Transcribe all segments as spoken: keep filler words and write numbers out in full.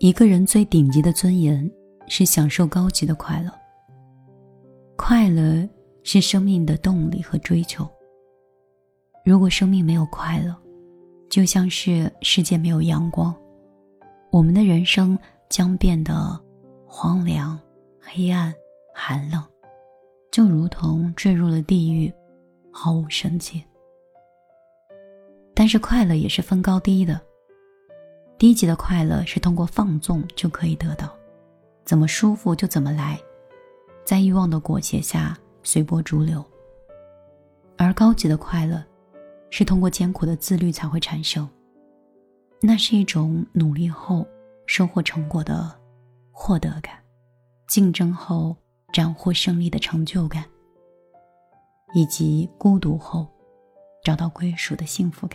一个人最顶级的尊严是享受高级的快乐。快乐是生命的动力和追求。如果生命没有快乐，就像是世界没有阳光，我们的人生将变得荒凉、黑暗、寒冷，就如同坠入了地狱，毫无生机。但是快乐也是分高低的，低级的快乐是通过放纵就可以得到，怎么舒服就怎么来，在欲望的裹挟下随波逐流。而高级的快乐是通过艰苦的自律才会产生，那是一种努力后收获成果的获得感，竞争后斩获胜利的成就感，以及孤独后找到归属的幸福感。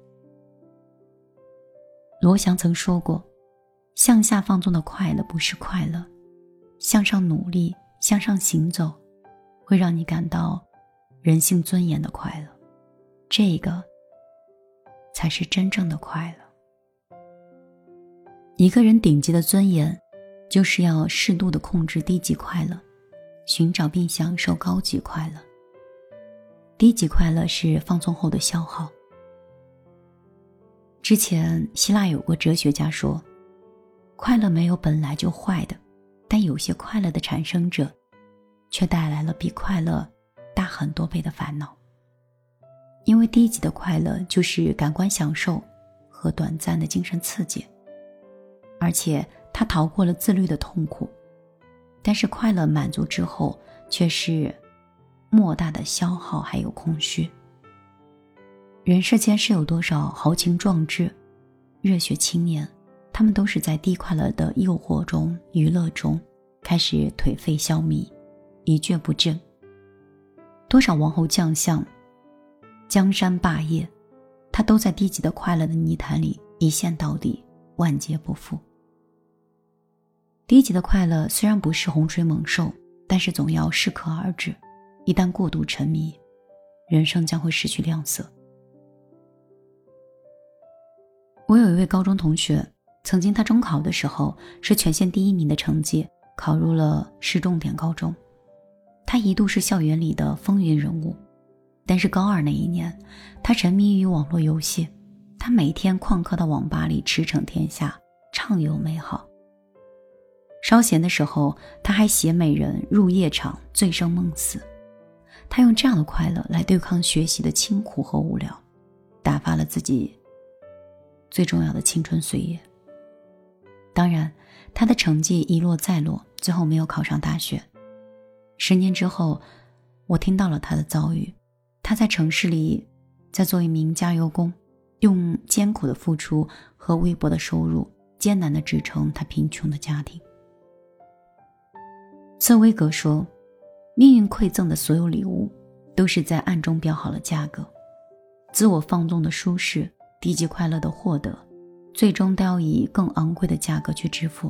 罗翔曾说过，向下放纵的快乐不是快乐，向上努力，向上行走，会让你感到人性尊严的快乐，这个才是真正的快乐。一个人顶级的尊严，就是要适度地控制低级快乐，寻找并享受高级快乐。低级快乐是放纵后的消耗。之前希腊有过哲学家说，快乐没有本来就坏的，但有些快乐的产生者却带来了比快乐大很多倍的烦恼。因为低级的快乐就是感官享受和短暂的精神刺激，而且它逃过了自律的痛苦，但是快乐满足之后却是莫大的消耗还有空虚。人世间是有多少豪情壮志、热血青年，他们都是在低快乐的诱惑中、娱乐中开始颓废消弭，一蹶不振。多少王侯将相、江山霸业，他都在低级的快乐的泥潭里一陷到底，万劫不复。低级的快乐虽然不是洪水猛兽，但是总要适可而止，一旦过度沉迷，人生将会失去亮色。我有一位高中同学，曾经他中考的时候是全县第一名的成绩，考入了市重点高中。他一度是校园里的风云人物，但是高二那一年，他沉迷于网络游戏，他每天旷课到网吧里驰骋天下，畅游美好。稍闲的时候，他还携美人入夜场，醉生梦死。他用这样的快乐来对抗学习的清苦和无聊，打发了自己最重要的青春岁月。当然，他的成绩一落再落，最后没有考上大学。十年之后，我听到了他的遭遇。他在城市里在做一名加油工，用艰苦的付出和微薄的收入，艰难地支撑他贫穷的家庭。茨威格说，命运馈赠的所有礼物都是在暗中标好了价格，自我放纵的舒适，低级快乐的获得，最终都要以更昂贵的价格去支付。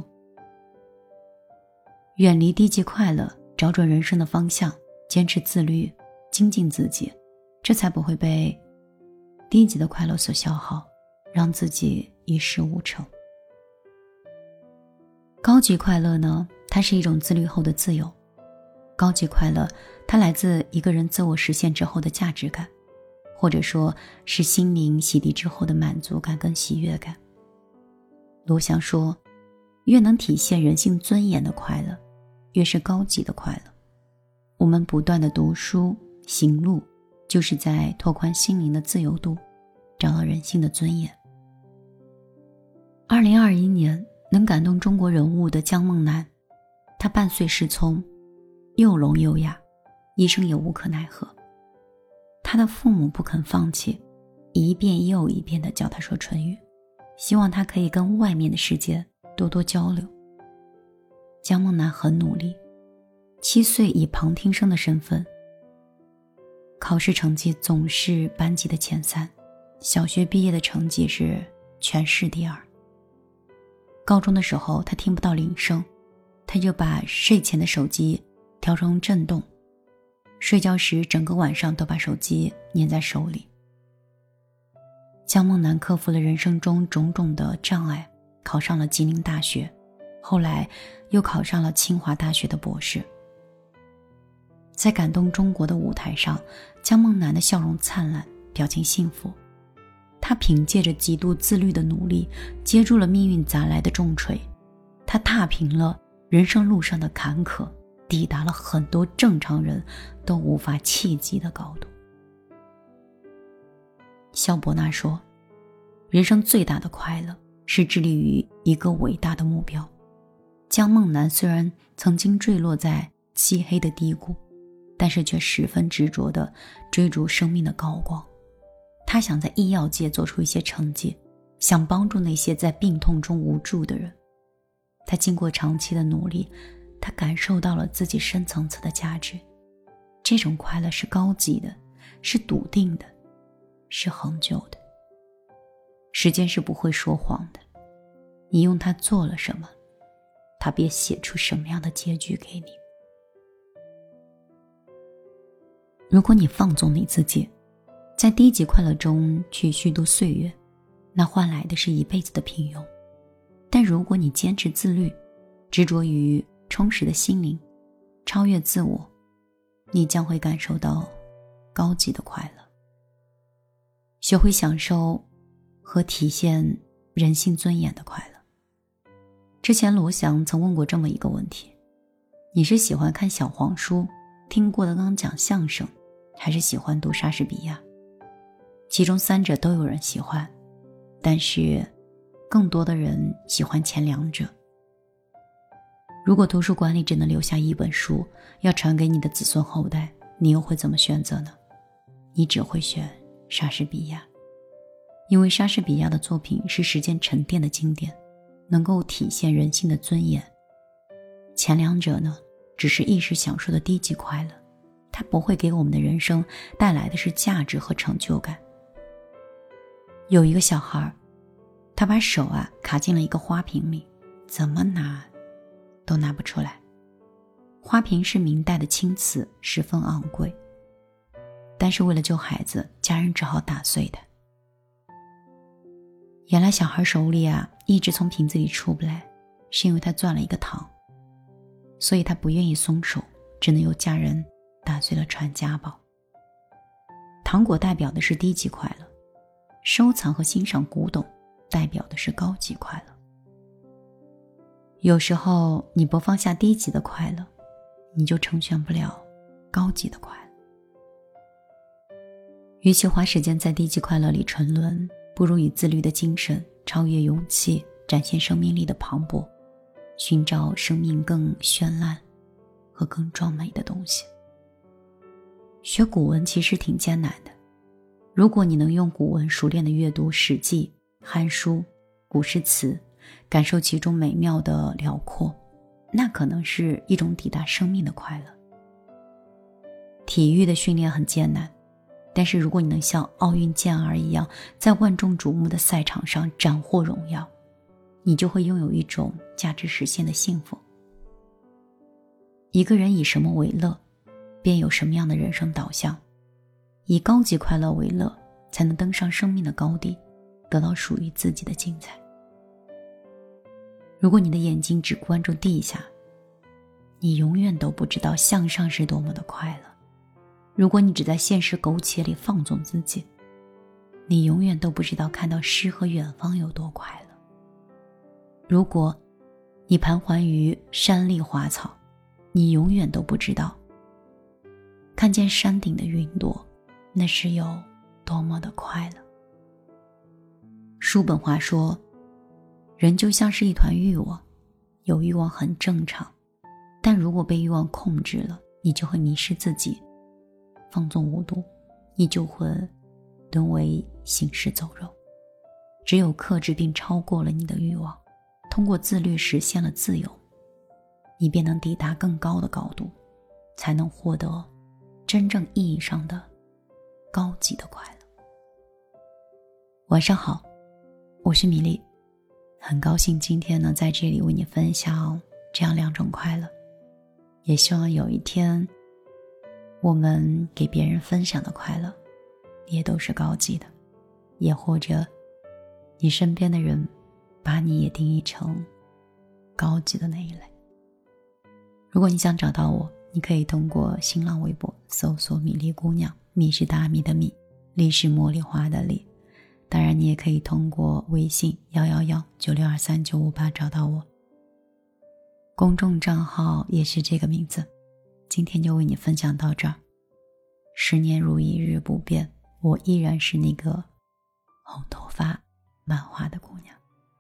远离低级快乐，找准人生的方向，坚持自律，精进自己，这才不会被低级的快乐所消耗，让自己一事无成。高级快乐呢，它是一种自律后的自由。高级快乐，它来自一个人自我实现之后的价值感，或者说是心灵洗涤之后的满足感跟喜悦感。罗翔说，越能体现人性尊严的快乐，越是高级的快乐。我们不断的读书行路，就是在拓宽心灵的自由度，找到人性的尊严。二零二一年能感动中国人物的姜梦楠，他半岁失聪，又聋又哑，医生也无可奈何。他的父母不肯放弃，一遍又一遍地教他说唇语，希望他可以跟外面的世界多多交流。姜梦楠很努力，七岁以旁听生的身份，考试成绩总是班级的前三，小学毕业的成绩是全市第二。高中的时候他听不到铃声，他就把睡前的手机调成震动，睡觉时整个晚上都把手机捏在手里。姜梦楠克服了人生中种种的障碍， 考上了吉林大学，后来又考上了清华大学的博士。在感动中国的舞台上，姜梦楠的笑容灿烂，表情幸福。她凭借着极度自律的努力，接住了命运砸来的重锤。她踏平了人生路上的坎坷，抵达了很多正常人都无法企及的高度。萧伯纳说，人生最大的快乐是致力于一个伟大的目标。姜梦楠虽然曾经坠落在漆黑的低谷，但是却十分执着地追逐生命的高光。他想在医药界做出一些成绩，想帮助那些在病痛中无助的人。他经过长期的努力，他感受到了自己深层次的价值。这种快乐是高级的，是笃定的，是恒久的。时间是不会说谎的，你用它做了什么，它便写出什么样的结局给你。如果你放纵你自己，在低级快乐中去虚度岁月，那换来的是一辈子的平庸。但如果你坚持自律，执着于充实的心灵，超越自我，你将会感受到高级的快乐。学会享受和体现人性尊严的快乐。之前罗翔曾问过这么一个问题，你是喜欢看小黄书，听郭德纲讲相声，还是喜欢读莎士比亚？其中三者都有人喜欢，但是更多的人喜欢前两者。如果图书馆里只能留下一本书，要传给你的子孙后代，你又会怎么选择呢？你只会选莎士比亚，因为莎士比亚的作品是时间沉淀的经典，能够体现人性的尊严。前两者呢，只是一时享受的低级快乐，它不会给我们的人生带来的是价值和成就感。有一个小孩，他把手啊卡进了一个花瓶里，怎么拿都拿不出来。花瓶是明代的青瓷，十分昂贵，但是为了救孩子，家人只好打碎它。原来小孩手里啊一直从瓶子里出不来，是因为他攥了一个糖，所以他不愿意松手，只能由家人打碎了传家宝。糖果代表的是低级快乐，收藏和欣赏古董代表的是高级快乐。有时候你不放下低级的快乐，你就成全不了高级的快乐。与其花时间在低级快乐里沉沦，不如以自律的精神超越勇气，展现生命力的磅礴，寻找生命更绚烂和更壮美的东西。学古文其实挺艰难的，如果你能用古文熟练地阅读《史记》《汉书》古诗词，感受其中美妙的辽阔，那可能是一种抵达生命的快乐。体育的训练很艰难，但是如果你能像奥运健儿一样，在万众瞩目的赛场上斩获荣耀，你就会拥有一种价值实现的幸福。一个人以什么为乐，便有什么样的人生导向。以高级快乐为乐，才能登上生命的高地，得到属于自己的精彩。如果你的眼睛只关注地下，你永远都不知道向上是多么的快乐。如果你只在现实苟且里放纵自己，你永远都不知道看到诗和远方有多快乐。如果你盘桓于山丽花草，你永远都不知道看见山顶的云朵，那是有多么的快乐。叔本华说，人就像是一团欲望，有欲望很正常，但如果被欲望控制了，你就会迷失自己，放纵无度，你就会沦为行尸走肉。只有克制并超过了你的欲望，通过自律实现了自由，你便能抵达更高的高度，才能获得真正意义上的高级的快乐。晚上好，我是米粒，很高兴今天呢在这里为你分享这样两种快乐，也希望有一天我们给别人分享的快乐也都是高级的，也或者你身边的人把你也定义成高级的那一类。如果你想找到我，你可以通过新浪微博搜索米粒姑娘，米是大米的米，粒是茉莉花的粒。当然你也可以通过微信幺幺幺九六二三九五八找到我，公众账号也是这个名字。今天就为你分享到这儿。十年如一日不变，我依然是那个红头发漫画的姑娘。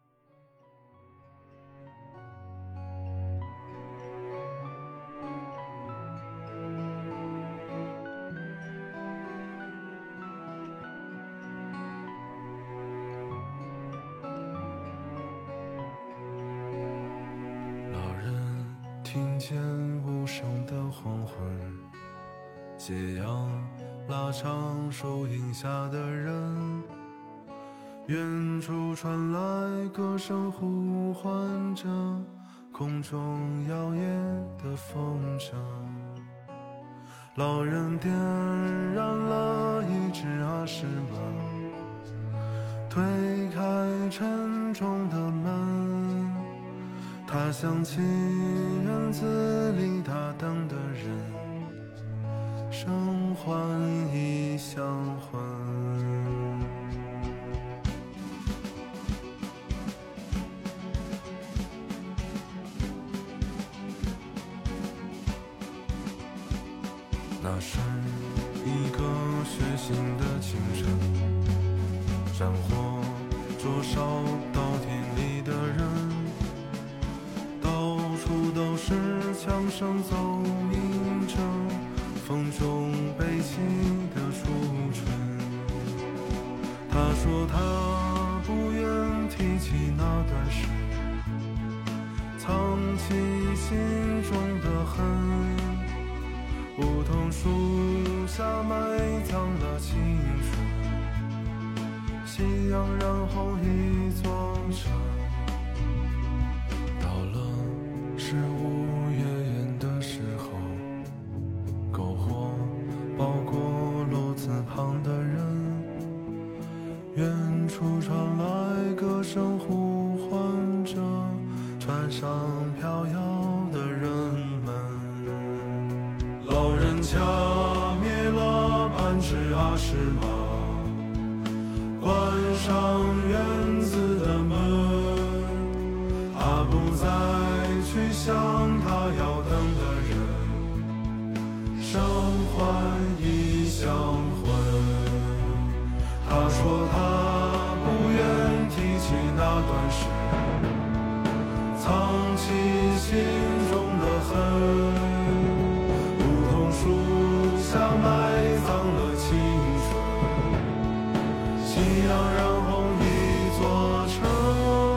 听见无声的黄昏，斜阳拉长树荫下的人，远处传来歌声呼唤着空中摇曳的风筝，老人点燃了一支阿诗玛，推开沉重的门，他想起院子里他等的人，生还异乡魂。那是一个血腥的清晨，战火灼烧稻田里的人，都是枪声奏鸣着风中悲泣的初春。他说他不愿提起那段事，藏起心中的恨。梧桐树下埋葬了青春，夕阳染红一座城。是五月圆的时候，篝火包裹落字旁的人，远处传来歌声呼唤着船上飘摇的人们。老人掐灭了半支阿诗玛，关上院子的门，他不再去想他要等的人，生还异乡魂。他说他不愿提起那段事，藏起心中的恨。梧桐树下埋葬了青春，夕阳染红一座城。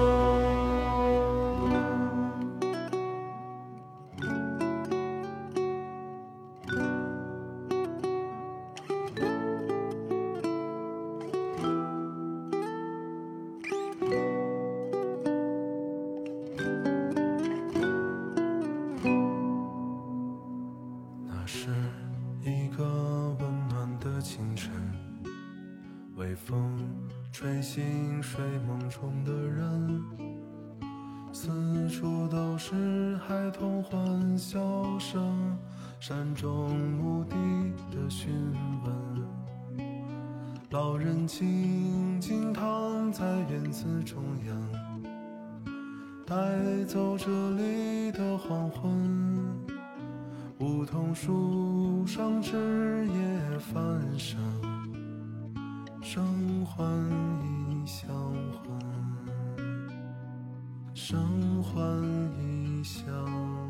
是一个温暖的清晨，微风吹醒睡梦中的人，四处都是孩童欢笑声，山中牧地的询问。老人静静躺在院子中央，带走这里的黄昏。梧桐树上枝叶翻身，生还异乡魂，生还异乡魂。